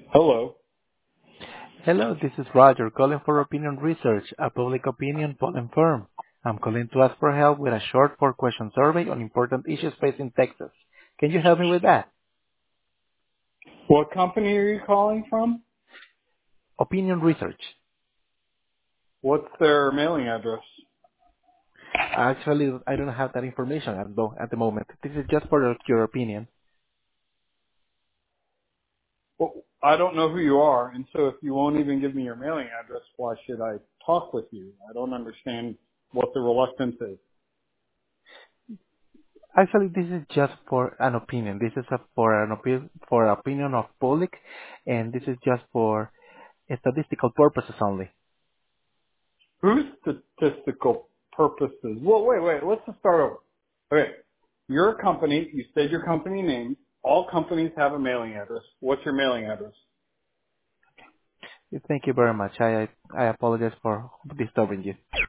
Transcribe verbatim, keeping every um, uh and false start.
Hello. Hello, this is Roger calling for Opinion Research, a public opinion polling firm. I'm calling to ask for help with a short four-question survey on important issues facing Texas. Can you help me with that? What company are you calling from? Opinion Research. What's their mailing address? Actually, I don't have that information at the, at the moment. This is just for your opinion. Well, I don't know who you are, and so if you won't even give me your mailing address, why should I talk with you? I don't understand what the reluctance is. Actually, this is just for an opinion. This is a, for an opi- for opinion of public, and this is just for statistical purposes only. Whose statistical purposes? Well, wait, wait, let's just start over. Okay, you're a company, you said your company name. All companies have a mailing address. What's your mailing address? Thank you very much. I I I apologize for disturbing you.